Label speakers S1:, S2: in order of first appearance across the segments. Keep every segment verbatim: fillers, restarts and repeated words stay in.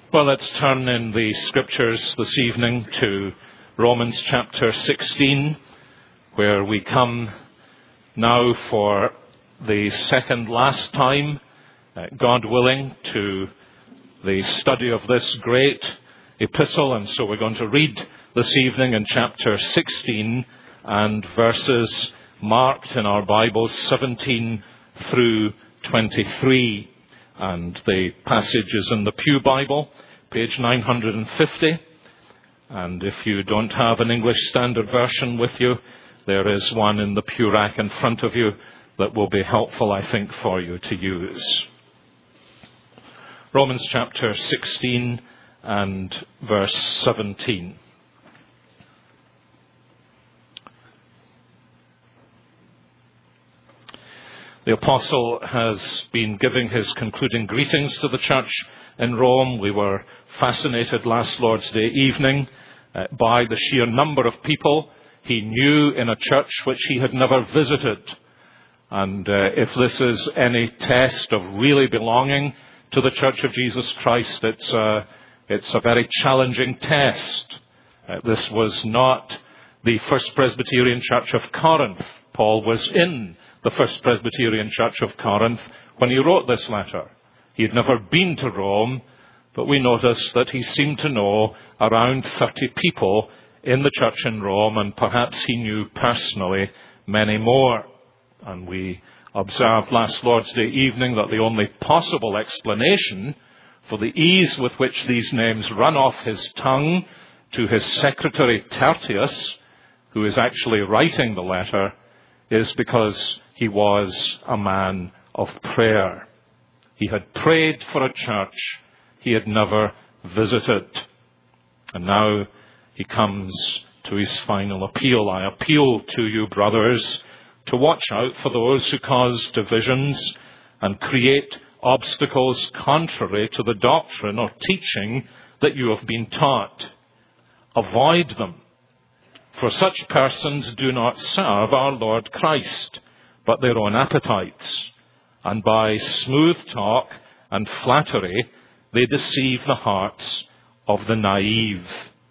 S1: Well, let's turn in the scriptures this evening to Romans chapter sixteen, where we come now for the second last time, uh, God willing, to the study of this great epistle. And so we're going to read this evening in chapter sixteen and verses marked in our Bibles seventeen through twenty-three. And the passage is in the Pew Bible, page nine hundred fifty. And if you don't have an English Standard Version with you, there is one in the pew rack in front of you that will be helpful, I think, for you to use. Romans chapter sixteen and verse seventeen. The apostle has been giving his concluding greetings to the church in Rome. We were fascinated last Lord's Day evening uh, by the sheer number of people he knew in a church which he had never visited. And uh, if this is any test of really belonging to the Church of Jesus Christ, it's a, it's a very challenging test. Uh, this was not the First Presbyterian Church of Corinth. Paul was in the First Presbyterian Church of Corinth when he wrote this letter. He had never been to Rome, but we notice that he seemed to know around thirty people in the church in Rome, and perhaps he knew personally many more. And we observed last Lord's Day evening that the only possible explanation for the ease with which these names run off his tongue to his secretary Tertius, who is actually writing the letter, is because he was a man of prayer. He had prayed for a church he had never visited. And now he comes to his final appeal. I appeal to you, brothers, to watch out for those who cause divisions and create obstacles contrary to the doctrine or teaching that you have been taught. Avoid them. For such persons do not serve our Lord Christ, but their own appetites. And by smooth talk and flattery, they deceive the hearts of the naive.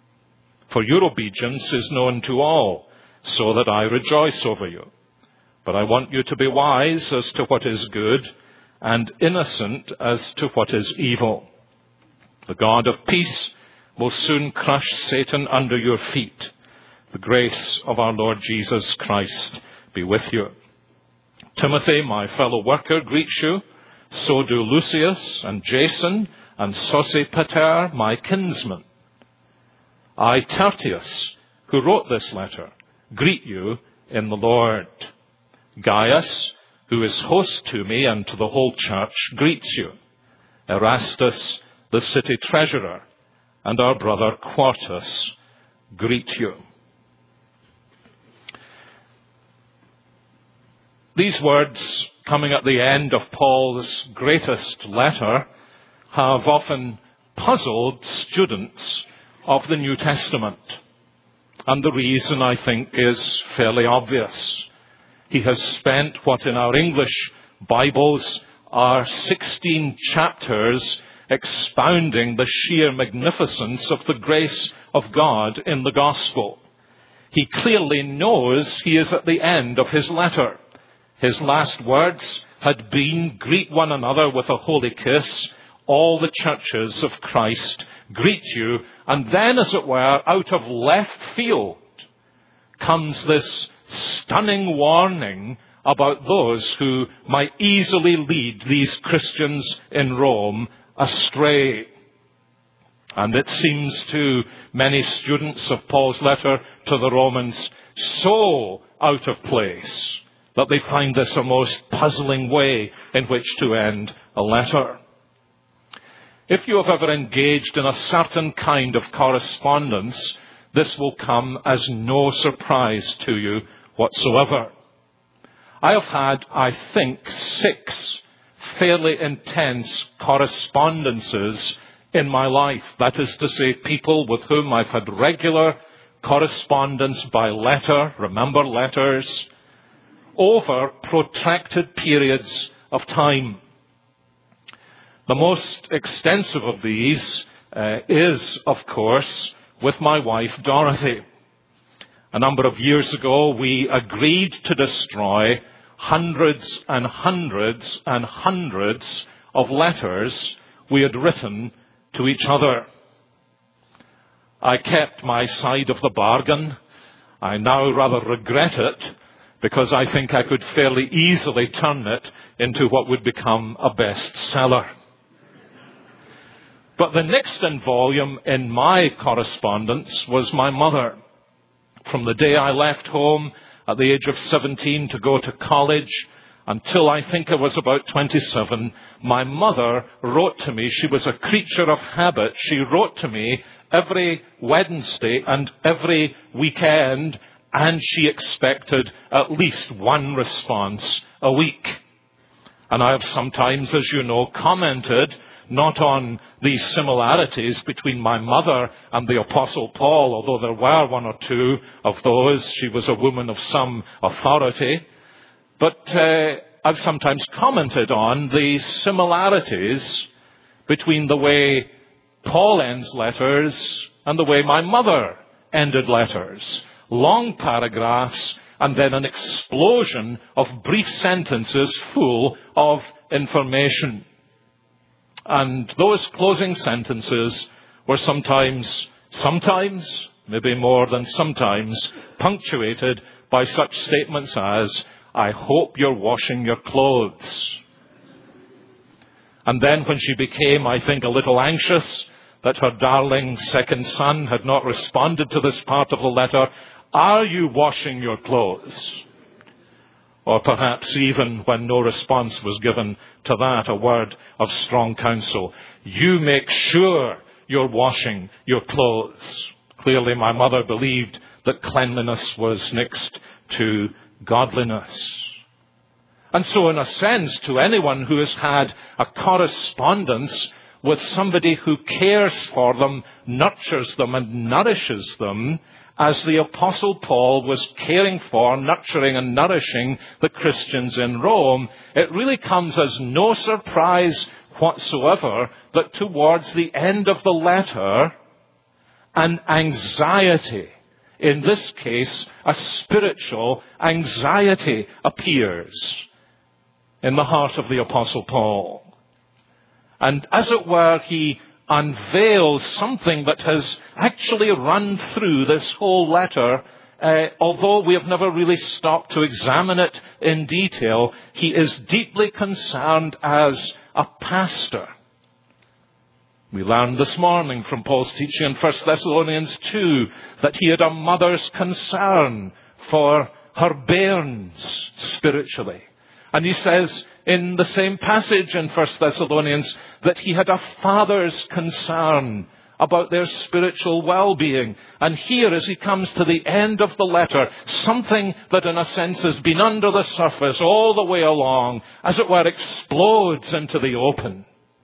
S1: For your obedience is known to all, so that I rejoice over you. But I want you to be wise as to what is good, and innocent as to what is evil. The God of peace will soon crush Satan under your feet. The grace of our Lord Jesus Christ be with you. Timothy, my fellow worker, greets you. So do Lucius and Jason and Sosipater, my kinsman. I, Tertius, who wrote this letter, greet you in the Lord. Gaius, who is host to me and to the whole church, greets you. Erastus, the city treasurer, and our brother Quartus greet you. These words, coming at the end of Paul's greatest letter, have often puzzled students of the New Testament. And the reason, I think, is fairly obvious. He has spent what in our English Bibles are sixteen chapters expounding the sheer magnificence of the grace of God in the gospel. He clearly knows he is at the end of his letter. His last words had been, greet one another with a holy kiss. All the churches of Christ greet you. And then, as it were, out of left field comes this stunning warning about those who might easily lead these Christians in Rome astray. And it seems to many students of Paul's letter to the Romans so out of place that they find this a most puzzling way in which to end a letter. If you have ever engaged in a certain kind of correspondence, this will come as no surprise to you whatsoever. I have had, I think, six fairly intense correspondences in my life. That is to say, people with whom I've had regular correspondence by letter, remember letters, over protracted periods of time. The most extensive of these uh, uh, is, of course, with my wife, Dorothy. A number of years ago, we agreed to destroy hundreds and hundreds and hundreds of letters we had written to each other. I kept my side of the bargain. I now rather regret it, because I think I could fairly easily turn it into what would become a bestseller. But the next in volume in my correspondence was my mother. From the day I left home at the age of seventeen to go to college until I think I was about twenty-seven, my mother wrote to me. She was a creature of habit. She wrote to me every Wednesday and every weekend, and she expected at least one response a week. And I have sometimes, as you know, commented not on these similarities between my mother and the Apostle Paul, although there were one or two of those. She was a woman of some authority. But uh, I've sometimes commented on the similarities between the way Paul ends letters and the way my mother ended letters. Long paragraphs and then an explosion of brief sentences full of information. And those closing sentences were sometimes, sometimes, maybe more than sometimes, punctuated by such statements as, "I hope you're washing your clothes." And then when she became, I think, a little anxious that her darling second son had not responded to this part of the letter, "Are you washing your clothes?" Or perhaps even when no response was given to that, a word of strong counsel. "You make sure you're washing your clothes." Clearly my mother believed that cleanliness was next to godliness. And so in a sense, to anyone who has had a correspondence with somebody who cares for them, nurtures them and nourishes them, as the Apostle Paul was caring for, nurturing and nourishing the Christians in Rome, it really comes as no surprise whatsoever that towards the end of the letter, an anxiety, in this case, a spiritual anxiety, appears in the heart of the Apostle Paul. And as it were, he unveils something that has actually run through this whole letter. Uh, although we have never really stopped to examine it in detail, he is deeply concerned as a pastor. We learned this morning from Paul's teaching in First Thessalonians two that he had a mother's concern for her bairns spiritually. And he says in the same passage in First Thessalonians that he had a father's concern about their spiritual well-being. And here, as he comes to the end of the letter, something that in a sense has been under the surface all the way along, as it were, explodes into the open.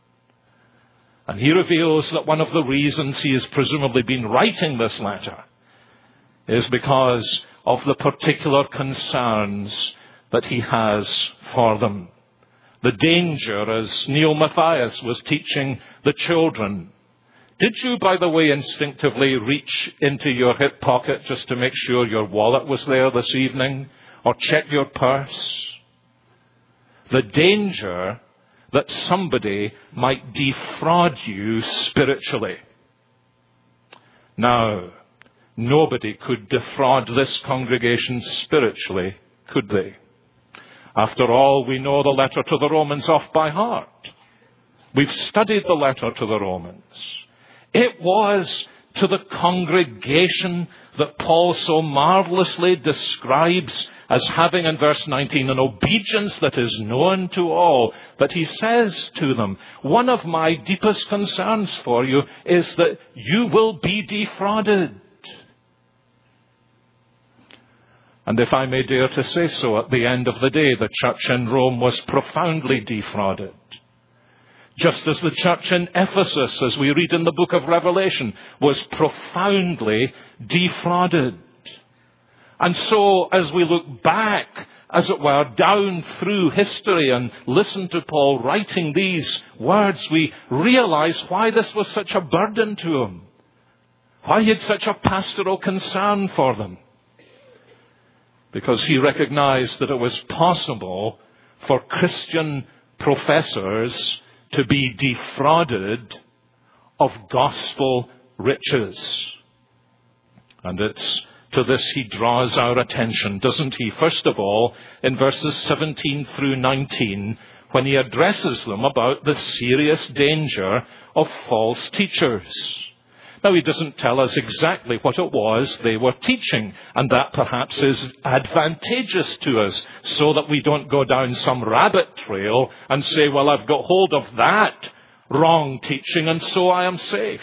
S1: And he reveals that one of the reasons he has presumably been writing this letter is because of the particular concerns that he has for them. The danger, as Neil Matthias was teaching the children. Did you, by the way, instinctively reach into your hip pocket just to make sure your wallet was there this evening? Or check your purse? The danger that somebody might defraud you spiritually. Now, nobody could defraud this congregation spiritually, could they? After all, we know the letter to the Romans off by heart. We've studied the letter to the Romans. It was to the congregation that Paul so marvelously describes as having in verse nineteen an obedience that is known to all. But he says to them, one of my deepest concerns for you is that you will be defrauded. And if I may dare to say so, at the end of the day, the church in Rome was profoundly defrauded. Just as the church in Ephesus, as we read in the book of Revelation, was profoundly defrauded. And so, as we look back, as it were, down through history and listen to Paul writing these words, we realize why this was such a burden to him. Why he had such a pastoral concern for them. Because he recognized that it was possible for Christian professors to be defrauded of gospel riches. And it's to this he draws our attention, doesn't he? First of all, in verses seventeen through nineteen, when he addresses them about the serious danger of false teachers. Now, he doesn't tell us exactly what it was they were teaching, and that perhaps is advantageous to us, so that we don't go down some rabbit trail and say, well, I've got hold of that wrong teaching, and so I am safe.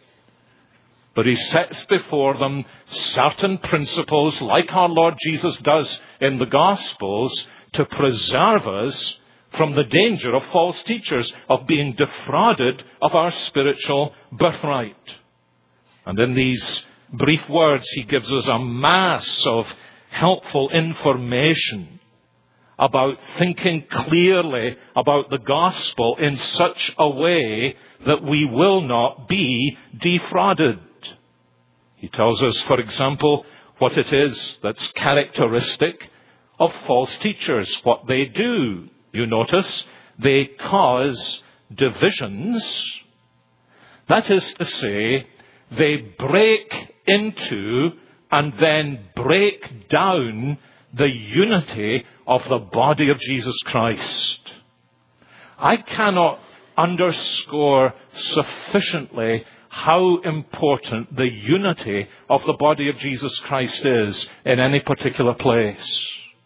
S1: But he sets before them certain principles, like our Lord Jesus does in the Gospels, to preserve us from the danger of false teachers, of being defrauded of our spiritual birthright. And in these brief words, he gives us a mass of helpful information about thinking clearly about the gospel in such a way that we will not be defrauded. He tells us, for example, what it is that's characteristic of false teachers, what they do. You notice, they cause divisions. That is to say, they break into and then break down the unity of the body of Jesus Christ. I cannot underscore sufficiently how important the unity of the body of Jesus Christ is in any particular place.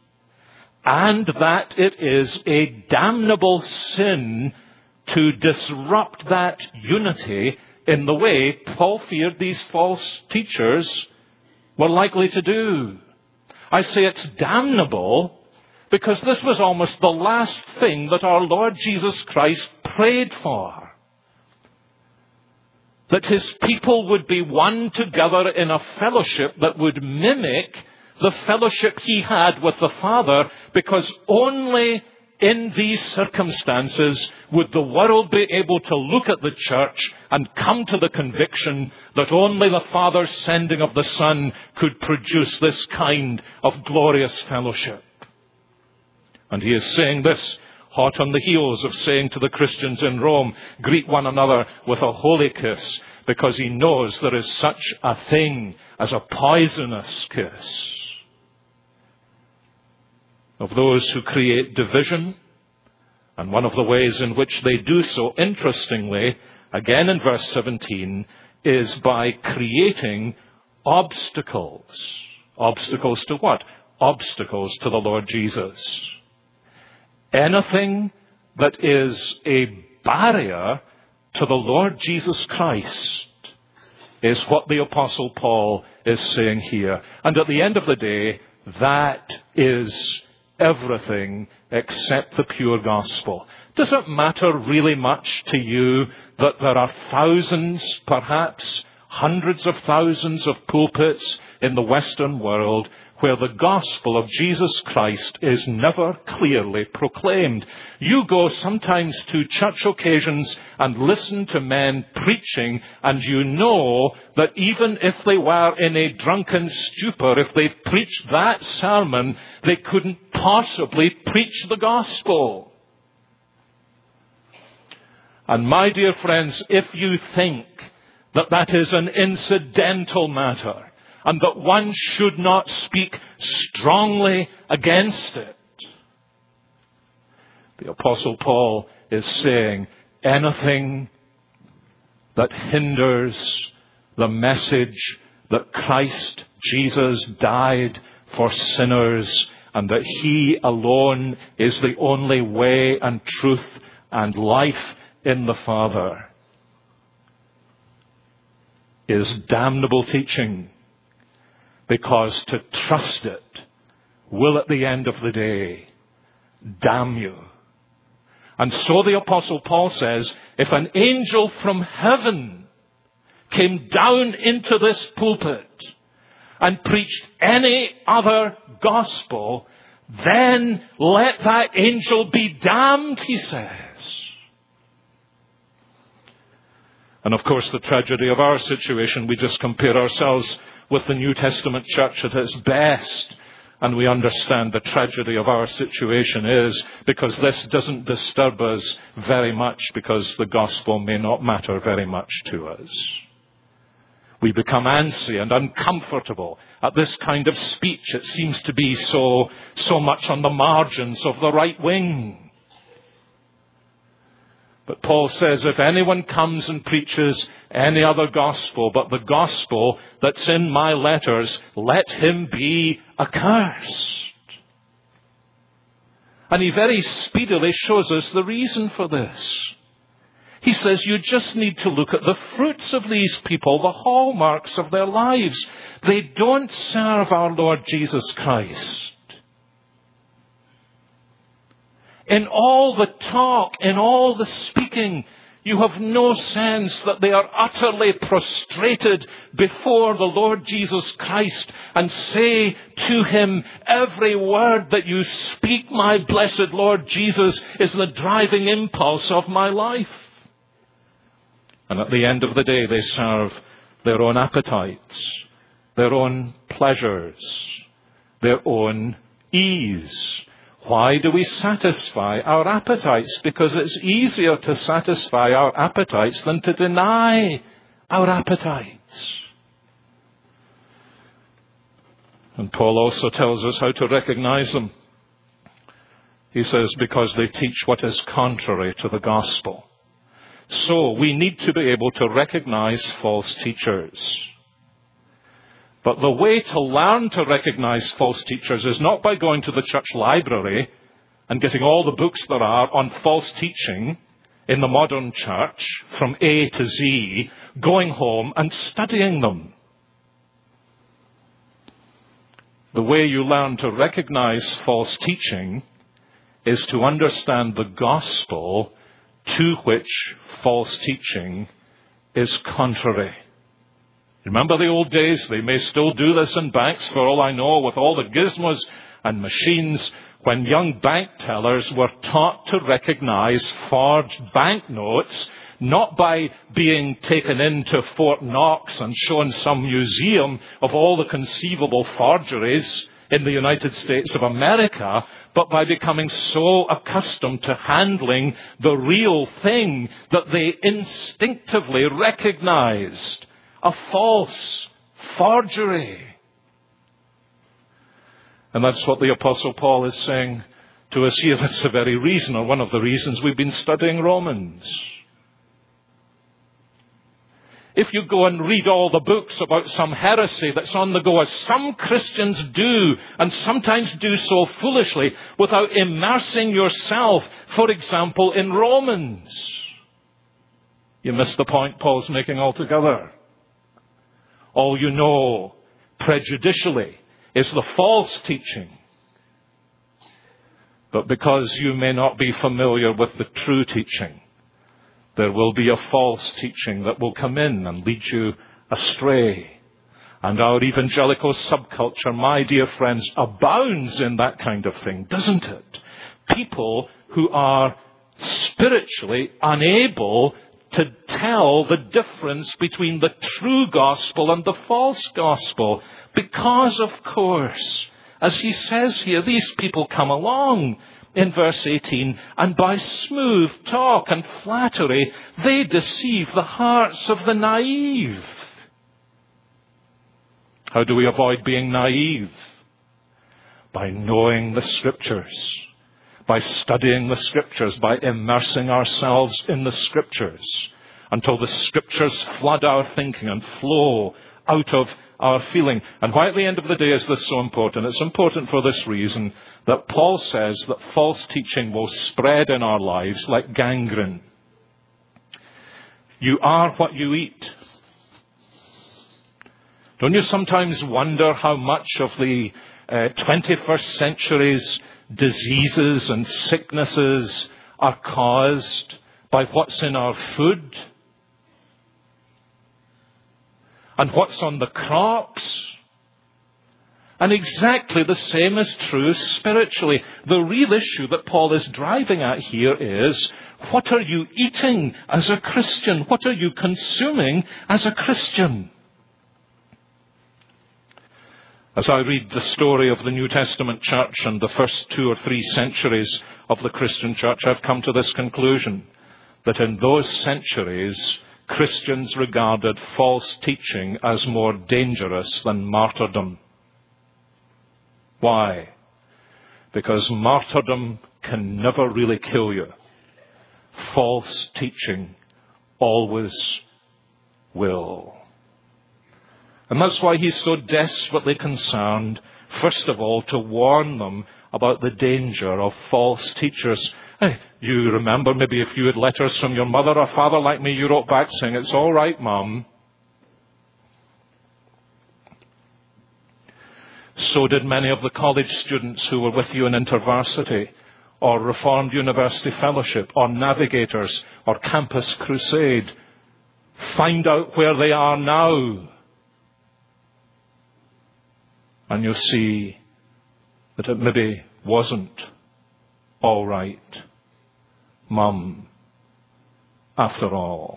S1: And that it is a damnable sin to disrupt that unity in the way Paul feared these false teachers were likely to do. I say it's damnable because this was almost the last thing that our Lord Jesus Christ prayed for. That his people would be one together in a fellowship that would mimic the fellowship he had with the Father, because only in these circumstances would the world be able to look at the church and come to the conviction that only the Father's sending of the Son could produce this kind of glorious fellowship. And he is saying this hot on the heels of saying to the Christians in Rome, greet one another with a holy kiss, because he knows there is such a thing as a poisonous kiss. Of those who create division, and one of the ways in which they do so, interestingly, again in verse seventeen, is by creating obstacles. Obstacles to what? Obstacles to the Lord Jesus. Anything that is a barrier to the Lord Jesus Christ is what the Apostle Paul is saying here. And at the end of the day, that is everything except the pure gospel. Does it matter really much to you that there are thousands, perhaps hundreds of thousands of pulpits in the Western world where the gospel of Jesus Christ is never clearly proclaimed? You go sometimes to church occasions and listen to men preaching, and you know that even if they were in a drunken stupor, if they preached that sermon, they couldn't possibly preach the gospel. And my dear friends, if you think that that is an incidental matter, and that one should not speak strongly against it, the Apostle Paul is saying anything that hinders the message that Christ Jesus died for sinners and that he alone is the only way and truth and life in the Father is damnable teaching. Because to trust it will at the end of the day damn you. And so the Apostle Paul says, if an angel from heaven came down into this pulpit and preached any other gospel, then let that angel be damned, he says. And of course, the tragedy of our situation, we just compare ourselves with the New Testament church at its best. And we understand the tragedy of our situation is because this doesn't disturb us very much, because the gospel may not matter very much to us. We become antsy and uncomfortable at this kind of speech. It seems to be so, so much on the margins of the right wing. But Paul says, if anyone comes and preaches any other gospel but the gospel that's in my letters, let him be accursed. And he very speedily shows us the reason for this. He says you just need to look at the fruits of these people, the hallmarks of their lives. They don't serve our Lord Jesus Christ. In all the talk, in all the speaking, you have no sense that they are utterly prostrated before the Lord Jesus Christ and say to him, every word that you speak, my blessed Lord Jesus, is the driving impulse of my life. And at the end of the day, they serve their own appetites, their own pleasures, their own ease. Why do we satisfy our appetites? Because it's easier to satisfy our appetites than to deny our appetites. And Paul also tells us how to recognize them. He says, because they teach what is contrary to the gospel. So we need to be able to recognize false teachers. But the way to learn to recognize false teachers is not by going to the church library and getting all the books there are on false teaching in the modern church from A to Z, going home and studying them. The way you learn to recognize false teaching is to understand the gospel to which false teaching is contrary. Remember the old days? They may still do this in banks, for all I know, with all the gizmos and machines, when young bank tellers were taught to recognize forged banknotes, not by being taken into Fort Knox and shown some museum of all the conceivable forgeries in the United States of America, but by becoming so accustomed to handling the real thing that they instinctively recognized a false forgery. And that's what the Apostle Paul is saying to us here. That's the very reason, or one of the reasons, we've been studying Romans. If you go and read all the books about some heresy that's on the go, as some Christians do, and sometimes do so foolishly, without immersing yourself, for example, in Romans, you miss the point Paul's making altogether. All you know prejudicially is the false teaching. But because you may not be familiar with the true teaching, there will be a false teaching that will come in and lead you astray. And our evangelical subculture, my dear friends, abounds in that kind of thing, doesn't it? People who are spiritually unable to tell the difference between the true gospel and the false gospel. Because, of course, as he says here, these people come along in verse eighteen, and by smooth talk and flattery, they deceive the hearts of the naive. How do we avoid being naive? By knowing the Scriptures, by studying the Scriptures, by immersing ourselves in the Scriptures, until the Scriptures flood our thinking and flow out of our feeling. And why at the end of the day is this so important? It's important for this reason, that Paul says that false teaching will spread in our lives like gangrene. You are what you eat. Don't you sometimes wonder how much of the uh, twenty-first century's diseases and sicknesses are caused by what's in our food and what's on the crops And exactly the same is true spiritually. The real issue that Paul is driving at here is, what are you eating as a Christian? What are you consuming as a Christian? As I read the story of the New Testament church and the first two or three centuries of the Christian church, I've come to this conclusion, that in those centuries, Christians regarded false teaching as more dangerous than martyrdom. Why? Because martyrdom can never really kill you. False teaching always will. And that's why he's so desperately concerned, first of all, to warn them about the danger of false teachers. Hey, you remember maybe if you had letters from your mother or father like me, you wrote back saying, "It's all right, Mum." So did many of the college students who were with you in InterVarsity, or Reformed University Fellowship, or Navigators, or Campus Crusade. Find out where they are now. And you'll see that it maybe wasn't all right, Mum, after all.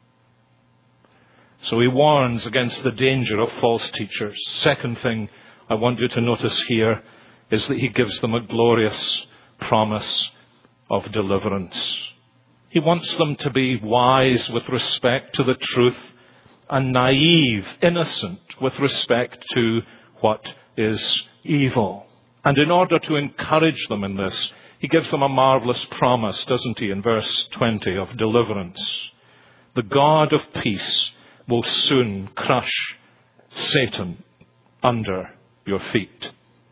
S1: So he warns against the danger of false teachers. Second thing I want you to notice here is that he gives them a glorious promise of deliverance. He wants them to be wise with respect to the truth and naive, innocent with respect to what is evil. And in order to encourage them in this, he gives them a marvelous promise, doesn't he, in verse twenty, of deliverance. The God of peace will soon crush Satan under your feet.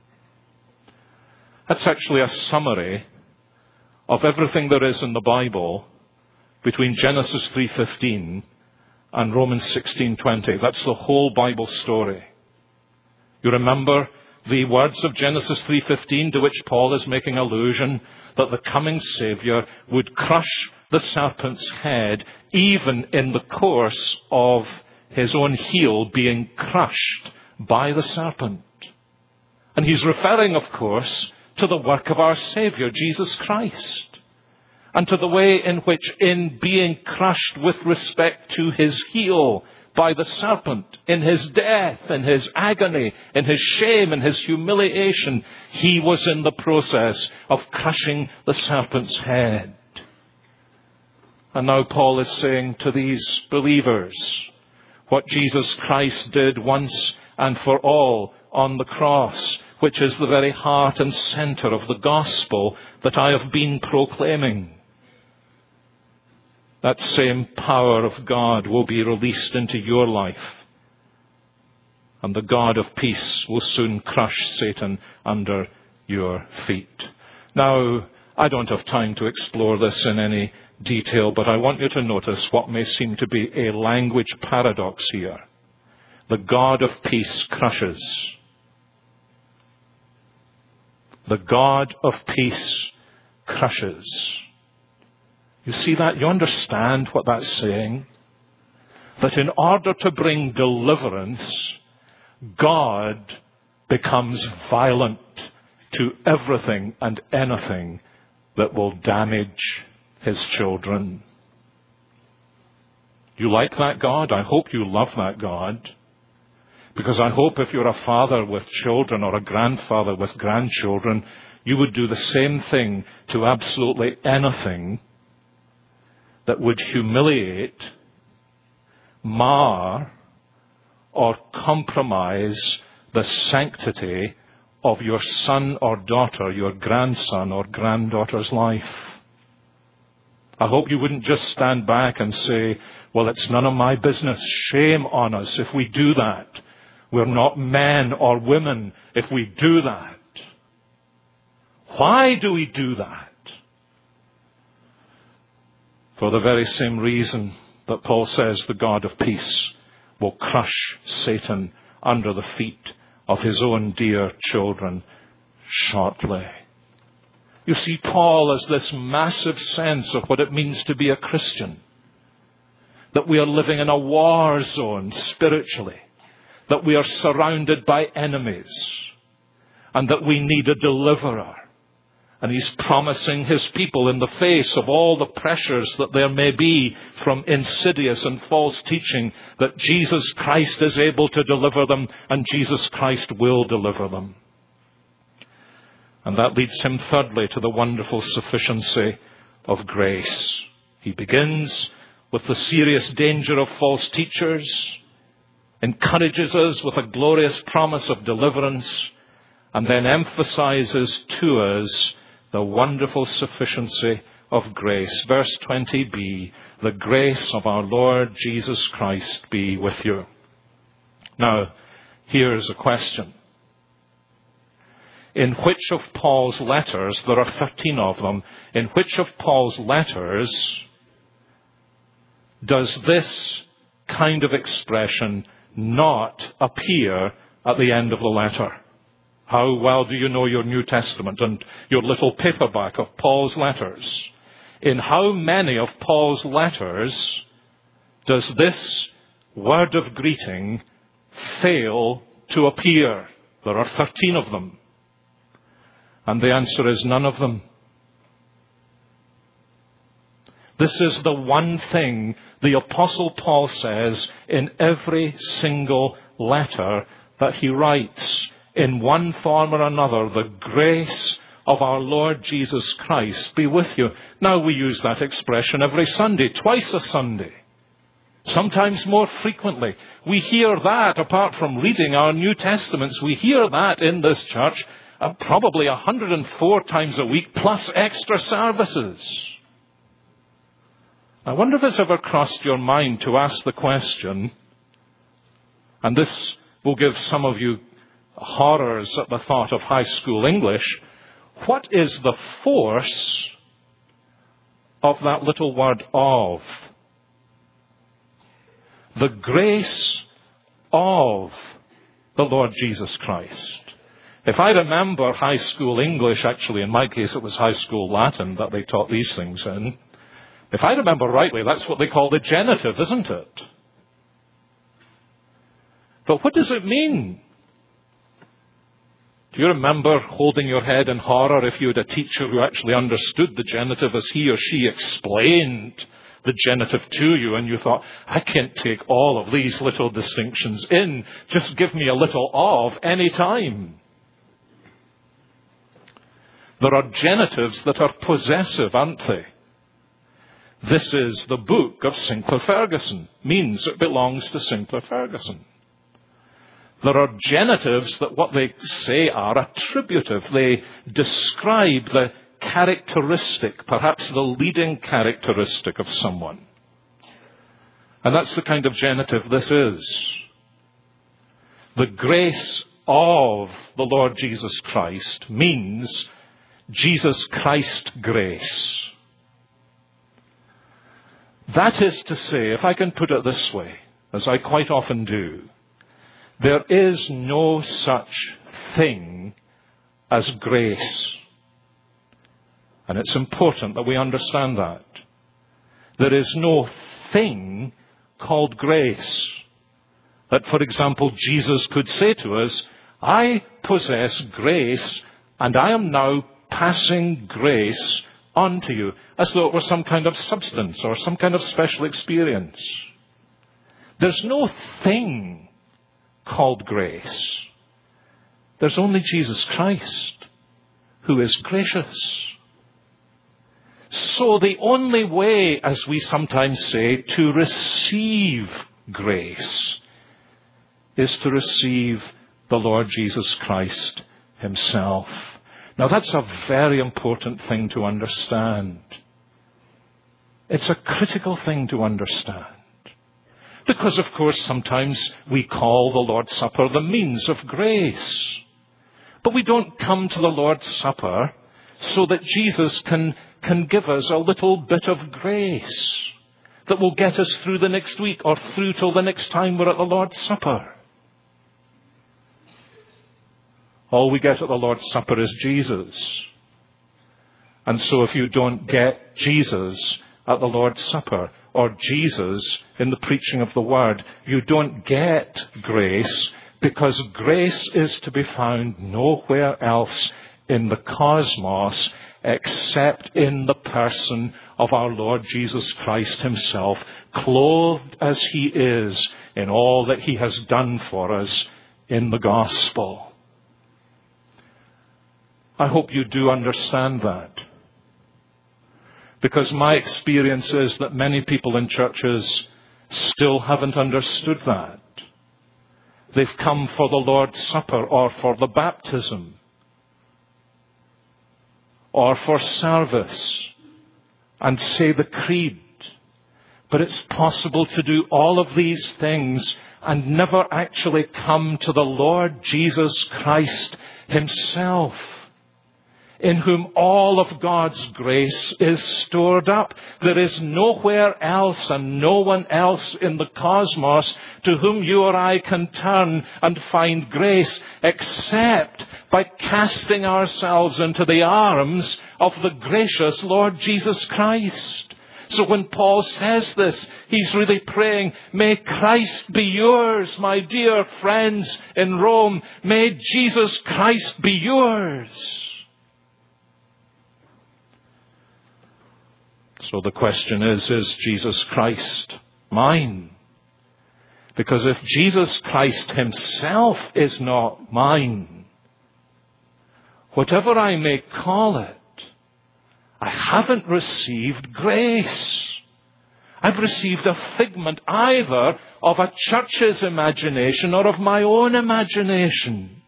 S1: That's actually a summary of everything there is in the Bible between Genesis three fifteen and Romans sixteen twenty. That's the whole Bible story. You remember the words of Genesis three fifteen to which Paul is making allusion, that the coming Saviour would crush the serpent's head even in the course of his own heel being crushed by the serpent. And he's referring, of course, to the work of our Saviour, Jesus Christ, and to the way in which, in being crushed with respect to his heel by the serpent, in his death, in his agony, in his shame, in his humiliation, he was in the process of crushing the serpent's head. And now Paul is saying to these believers, what Jesus Christ did once and for all on the cross, which is the very heart and center of the gospel that I have been proclaiming. That same power of God will be released into your life. And the God of peace will soon crush Satan under your feet. Now, I don't have time to explore this in any detail, but I want you to notice what may seem to be a language paradox here. The God of peace crushes. The God of peace crushes. You see that? You understand what that's saying? That in order to bring deliverance, God becomes violent to everything and anything that will damage his children. You like that God? I hope you love that God. Because I hope if you're a father with children or a grandfather with grandchildren, you would do the same thing to absolutely anything that would humiliate, mar, or compromise the sanctity of your son or daughter, your grandson or granddaughter's life. I hope you wouldn't just stand back and say, well, it's none of my business. Shame on us if we do that. We're not men or women if we do that. Why do we do that? For the very same reason that Paul says the God of peace will crush Satan under the feet of his own dear children shortly. You see, Paul has this massive sense of what it means to be a Christian. That we are living in a war zone spiritually. that we are surrounded by enemies and that we need a deliverer. And he's promising his people, in the face of all the pressures that there may be from insidious and false teaching, that Jesus Christ is able to deliver them, and Jesus Christ will deliver them. And that leads him thirdly to the wonderful sufficiency of grace. He begins with the serious danger of false teachers, encourages us with a glorious promise of deliverance, and then emphasizes to us the wonderful sufficiency of grace. Verse twenty b, the grace of our Lord Jesus Christ be with you. Now, here's a question. In which of Paul's letters, there are thirteen of them, in which of Paul's letters does this kind of expression not appear at the end of the letter? How well do you know your New Testament and your little paperback of Paul's letters? In how many of Paul's letters does this word of greeting fail to appear? There are thirteen of them. And the answer is none of them. This is the one thing the Apostle Paul says in every single letter that he writes. In one form or another, the grace of our Lord Jesus Christ be with you. Now, we use that expression every Sunday, twice a Sunday, sometimes more frequently. We hear that, apart from reading our New Testaments, we hear that in this church uh, probably one hundred four times a week, plus extra services. I wonder if it's ever crossed your mind to ask the question, and this will give some of you horrors at the thought of high school English. What is the force of that little word of? The grace of the Lord Jesus Christ. If I remember high school English, actually in my case it was high school Latin that they taught these things in. If I remember rightly, that's what they call the genitive, isn't it? But what does it mean? Do you remember holding your head in horror if you had a teacher who actually understood the genitive as he or she explained the genitive to you, and you thought, I can't take all of these little distinctions in. Just give me a little of any time. There are genitives that are possessive, aren't they? This is the book of Sinclair Ferguson. Means it belongs to Sinclair Ferguson. There are genitives that what they say are attributive. They describe the characteristic, perhaps the leading characteristic of someone. And that's the kind of genitive this is. The grace of the Lord Jesus Christ means Jesus Christ grace. That is to say, if I can put it this way, as I quite often do, there is no such thing as grace. And it's important that we understand that. There is no thing called grace. That, for example, Jesus could say to us, I possess grace and I am now passing grace on to you, as though it were some kind of substance or some kind of special experience. There's no thing called grace. There's only Jesus Christ who is gracious. So the only way, as we sometimes say, to receive grace is to receive the Lord Jesus Christ himself. Now that's a very important thing to understand. It's a critical thing to understand. Because, of course, sometimes we call the Lord's Supper the means of grace. But we don't come to the Lord's Supper so that Jesus can, can give us a little bit of grace that will get us through the next week or through till the next time we're at the Lord's Supper. All we get at the Lord's Supper is Jesus. And so if you don't get Jesus at the Lord's Supper, or Jesus in the preaching of the word. You don't get grace because grace is to be found nowhere else in the cosmos except in the person of our Lord Jesus Christ himself, clothed as he is in all that he has done for us in the gospel. I hope you do understand that. Because my experience is that many people in churches still haven't understood that. They've come for the Lord's Supper or for the baptism or for service and say the creed. But it's possible to do all of these things and never actually come to the Lord Jesus Christ himself, in whom all of God's grace is stored up. There is nowhere else and no one else in the cosmos to whom you or I can turn and find grace except by casting ourselves into the arms of the gracious Lord Jesus Christ. So when Paul says this, he's really praying, may Christ be yours, my dear friends in Rome. May Jesus Christ be yours. So the question is, is Jesus Christ mine? Because if Jesus Christ himself is not mine, whatever I may call it, I haven't received grace. I've received a figment either of a church's imagination or of my own imagination.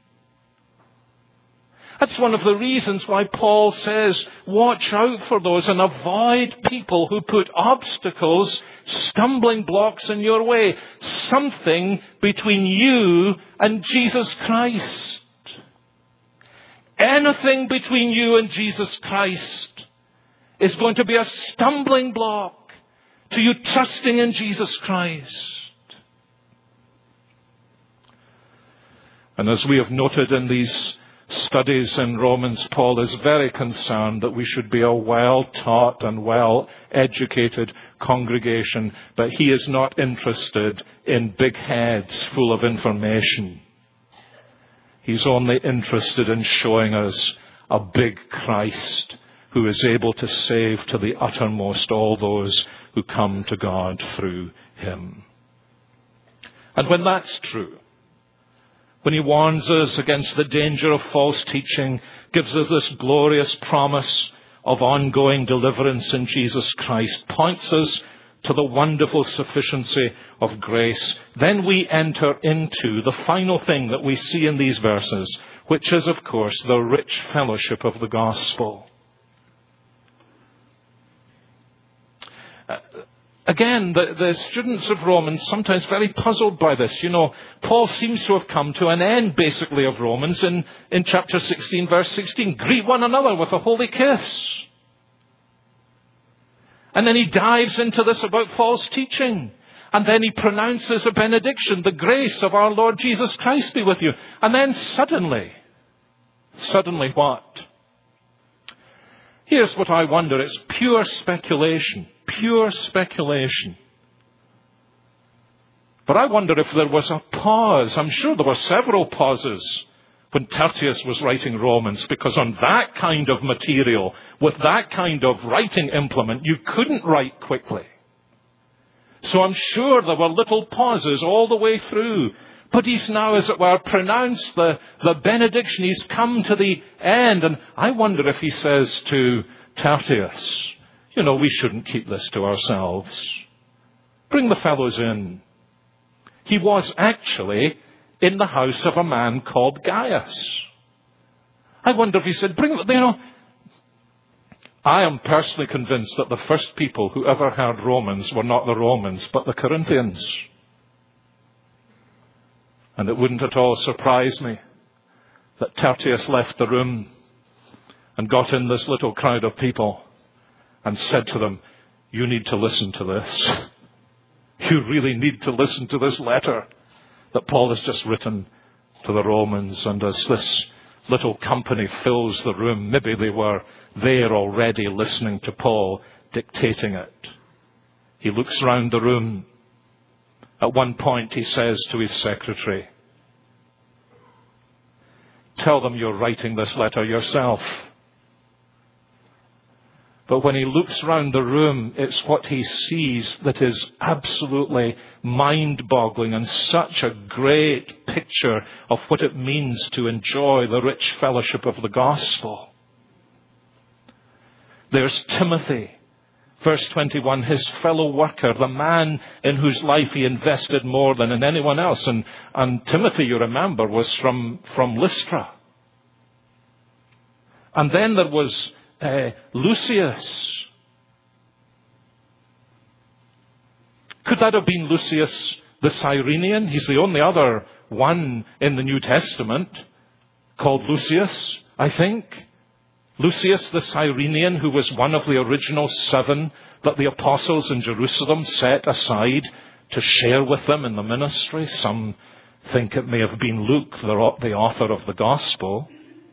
S1: That's one of the reasons why Paul says, watch out for those and avoid people who put obstacles, stumbling blocks in your way. Something between you and Jesus Christ. Anything between you and Jesus Christ is going to be a stumbling block to you trusting in Jesus Christ. And as we have noted in these studies in Romans, Paul is very concerned that we should be a well-taught and well-educated congregation, but he is not interested in big heads full of information. He's only interested in showing us a big Christ who is able to save to the uttermost all those who come to God through him. And when that's true, when he warns us against the danger of false teaching, gives us this glorious promise of ongoing deliverance in Jesus Christ, points us to the wonderful sufficiency of grace, then we enter into the final thing that we see in these verses, which is, of course, the rich fellowship of the gospel. Uh, Again, the, the students of Romans sometimes very puzzled by this. You know, Paul seems to have come to an end, basically, of Romans in, in chapter sixteen, verse sixteen. Greet one another with a holy kiss. And then he dives into this about false teaching. And then he pronounces a benediction, the grace of our Lord Jesus Christ be with you. And then suddenly, suddenly what? Here's what I wonder. It's pure speculation. Pure speculation. But I wonder if there was a pause. I'm sure there were several pauses when Tertius was writing Romans, because on that kind of material, with that kind of writing implement, you couldn't write quickly. So I'm sure there were little pauses all the way through. But he's now, as it were, pronounced the, the benediction. He's come to the end. And I wonder if he says to Tertius, you know, we shouldn't keep this to ourselves. Bring the fellows in. He was actually in the house of a man called Gaius. I wonder if he said, bring them, you know. I am personally convinced that the first people who ever heard Romans were not the Romans, but the Corinthians. And it wouldn't at all surprise me that Tertius left the room and got in this little crowd of people and said to them, you need to listen to this. You really need to listen to this letter that Paul has just written to the Romans. And as this little company fills the room, maybe they were there already listening to Paul dictating it. He looks round the room. At one point he says to his secretary, "Tell them you're writing this letter yourself." But when he looks round the room, it's what he sees that is absolutely mind-boggling and such a great picture of what it means to enjoy the rich fellowship of the gospel. There's Timothy, verse twenty-one, his fellow worker, the man in whose life he invested more than in anyone else. And, and Timothy, you remember, was from, from Lystra. And then there was Uh, Lucius. Could that have been Lucius the Cyrenian? He's the only other one in the New Testament called Lucius, I think. Lucius the Cyrenian, who was one of the original seven that the apostles in Jerusalem set aside to share with them in the ministry. Some think it may have been Luke, the author of the gospel.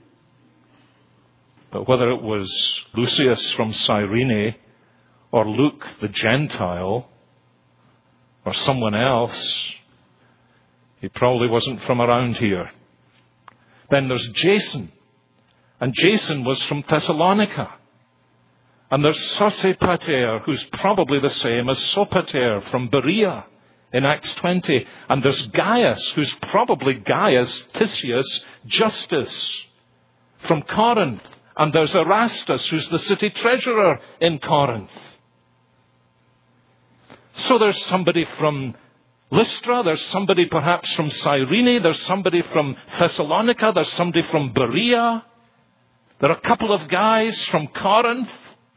S1: But whether it was Lucius from Cyrene or Luke the Gentile or someone else, he probably wasn't from around here. Then there's Jason. And Jason was from Thessalonica. And there's Sosipater, who's probably the same as Sopater from Berea in Acts twenty. And there's Gaius, who's probably Gaius Titius Justus from Corinth. And there's Erastus, who's the city treasurer in Corinth. So there's somebody from Lystra, there's somebody perhaps from Cyrene, there's somebody from Thessalonica, there's somebody from Berea. There are a couple of guys from Corinth.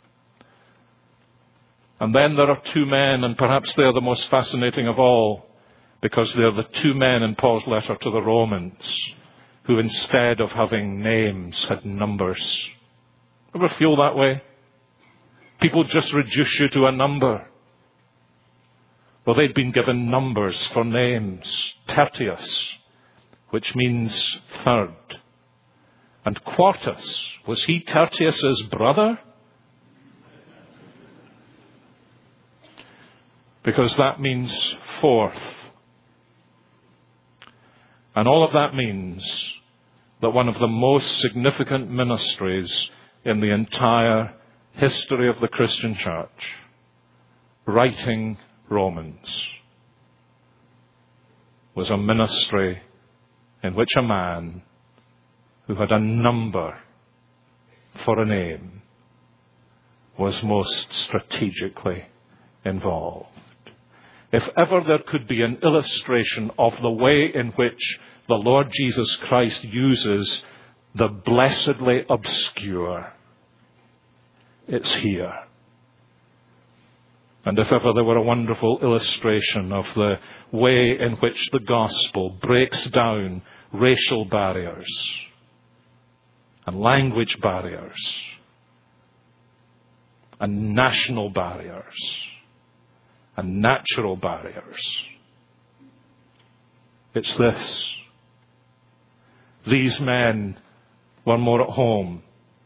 S1: And then there are two men, and perhaps they're the most fascinating of all, because they're the two men in Paul's letter to the Romans, who instead of having names had numbers. Ever feel that way? People just reduce you to a number. Well, they'd been given numbers for names. Tertius, which means third. And Quartus, was he Tertius's brother? Because that means fourth. And all of that means that one of the most significant ministries in the entire history of the Christian church, writing Romans, was a ministry in which a man who had a number for a name was most strategically involved. If ever there could be an illustration of the way in which the Lord Jesus Christ uses the blessedly obscure, it's here. And if ever there were a wonderful illustration of the way in which the gospel breaks down racial barriers and language barriers and national barriers and natural barriers, it's this. These men were more at home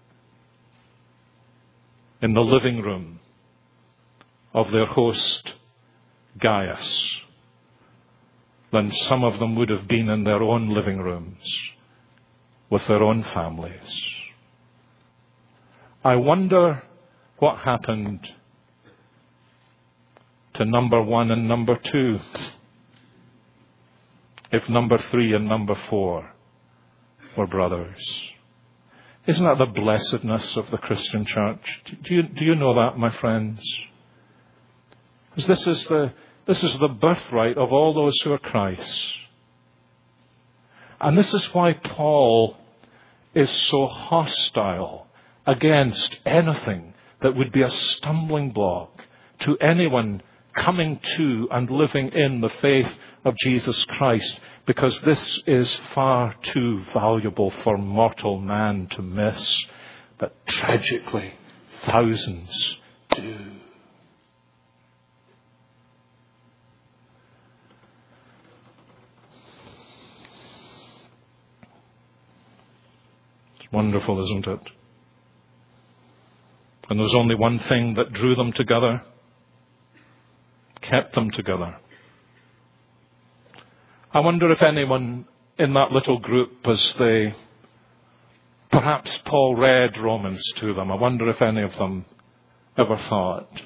S1: in the living room of their host, Gaius, than some of them would have been in their own living rooms with their own families. I wonder what happened to number one and number two, if number three and number four were brothers. Isn't that the blessedness of the Christian church? Do you, do you know that, my friends? Because this is the, this is the birthright of all those who are Christ's. And this is why Paul is so hostile against anything that would be a stumbling block to anyone coming to and living in the faith of Jesus Christ, because this is far too valuable for mortal man to miss. But tragically, thousands do. It's wonderful, isn't it? And there's only one thing that drew them together. kept them together. I wonder if anyone in that little group, as they, perhaps Paul read Romans to them, I wonder if any of them ever thought,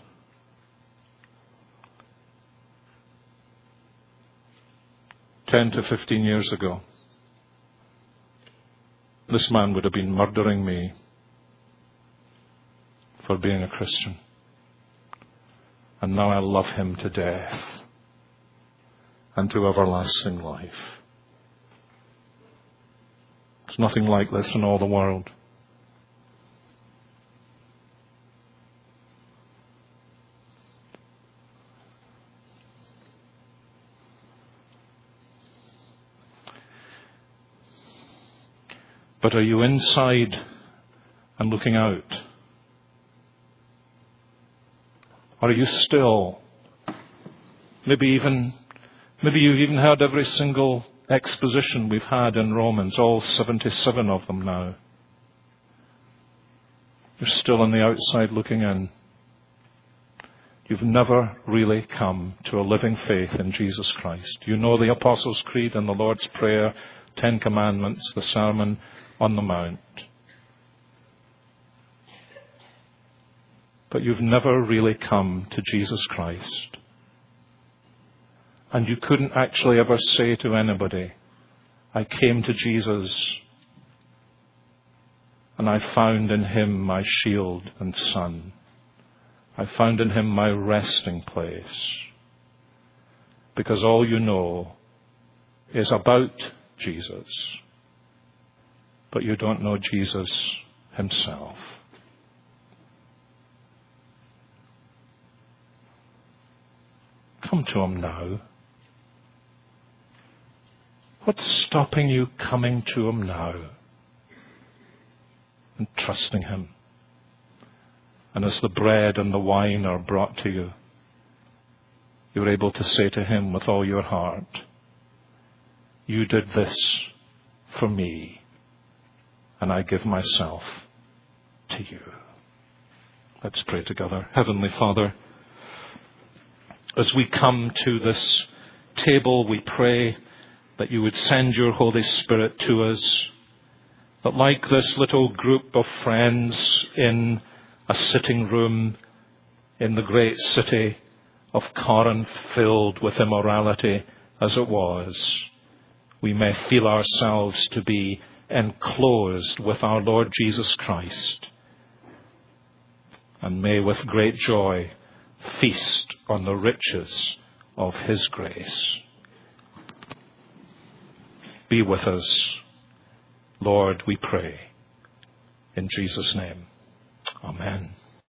S1: ten to fifteen years ago, this man would have been murdering me for being a Christian. And now I love him to death and to everlasting life. There's nothing like this in all the world. But are you inside and looking out? Or are you still? Maybe even, maybe you've even heard every single exposition we've had in Romans, all seventy-seven of them now. You're still on the outside looking in. You've never really come to a living faith in Jesus Christ. You know the Apostles' Creed and the Lord's Prayer, Ten Commandments, the Sermon on the Mount. But you've never really come to Jesus Christ. And you couldn't actually ever say to anybody, I came to Jesus and I found in him my shield and sun. I found in him my resting place. Because all you know is about Jesus, but you don't know Jesus himself. Come to him now. What's stopping you coming to him now and trusting him? And as the bread and the wine are brought to you, you're able to say to him with all your heart, you did this for me, and I give myself to you. Let's pray together. Heavenly Father, as we come to this table, we pray that you would send your Holy Spirit to us, that like this little group of friends in a sitting room in the great city of Corinth, filled with immorality as it was, we may feel ourselves to be enclosed with our Lord Jesus Christ, and may with great joy feast on the riches of his grace. Be with us, Lord, we pray. In Jesus' name, amen.